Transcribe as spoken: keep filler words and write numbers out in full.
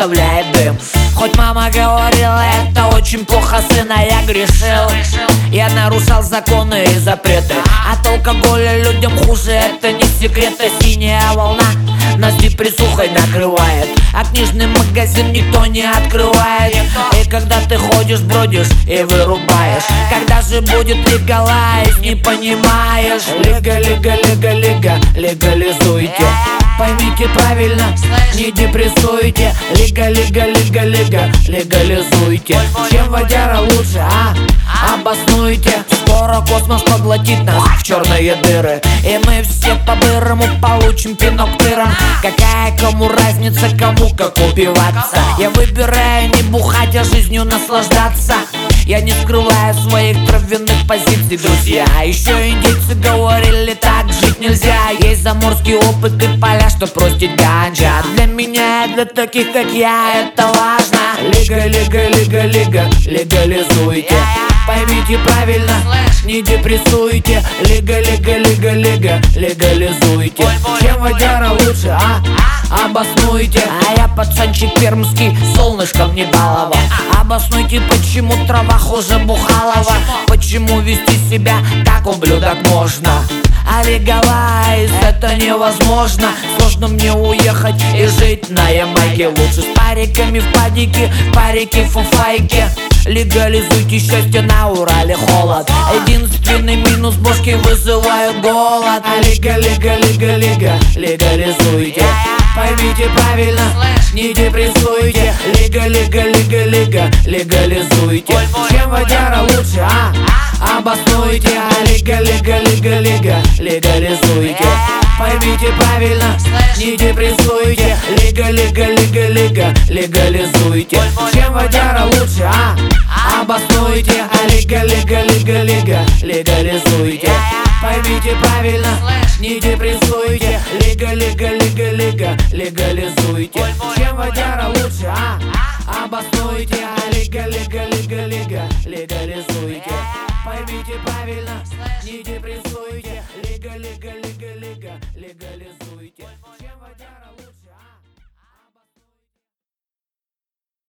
оставляет дым. Хоть мама говорила, это очень плохо, сына, я грешил. Я нарушал законы и запреты. От алкоголя людям хуже, это не секрет. А синяя волна нас депрессухой накрывает, а книжный магазин никто не открывает. И когда ты ходишь, бродишь и вырубаешь, когда же будет легалайз, не понимаешь. Лига, лига, лига, лига, легализуйте. Поймите правильно, не депрессуйте. Лига, лига, лига, лига, легализуйте. Чем водяра лучше, а? Обоснуйте. Скоро космос поглотит нас в черные дыры, и мы все по-бырому получим пинок тыром. Какая кому разница, кому как убиваться? Я выбираю не бухать, а жизнью наслаждаться. Я не скрываю своих травяных позиций, друзья. Еще индейцы говорили, так жить нельзя. Есть заморский опыт и поля, что простить ганджа. Для меня, для таких как я, это важно. Лига, лига, лига, лига, легализуйте. Поймите правильно, не депрессуйте. Лига, лига, лига, лига, легализуйте. Чем водяра лучше, а? Обоснуйте. А я пацанчик пермский, солнышком не баловал. Обоснуйте, почему трава хуже Бухалова. Почему вести себя как ублюдок можно? А легалайз это невозможно. Сложно мне уехать и жить на Ямайке. Лучше с париками в падике, парики в фуфайке. Легализуйте счастье, на Урале холод. Единственный минус, бошки вызывают голод. А лига, лига, лига, лига, легализуйте. Поймите правильно, не депрессуйте. Лига, лига, лига, лига, легализуйте. Чем водяра лучше, а? Обоснуйте. А лига, лига, лига, лига, легализуйте. Поймите правильно, не депрессуйте. Лига, лига, лига, лига, легализуйте. Чем водяра лучше, а? Обоснуйте. А лига, лига, лига, лига, легализуйте. Поймите правильно, не депрессуйте. Лига, лига, лига, лига, легализуйте. Чем водяра лучше, а? Обоснуйте. А лига, лига, лига, лига, легализуйте. Поймите правильно, не депрессуйте. Лига, лига, лига, лига, легализуйте. Чем водяра лучше.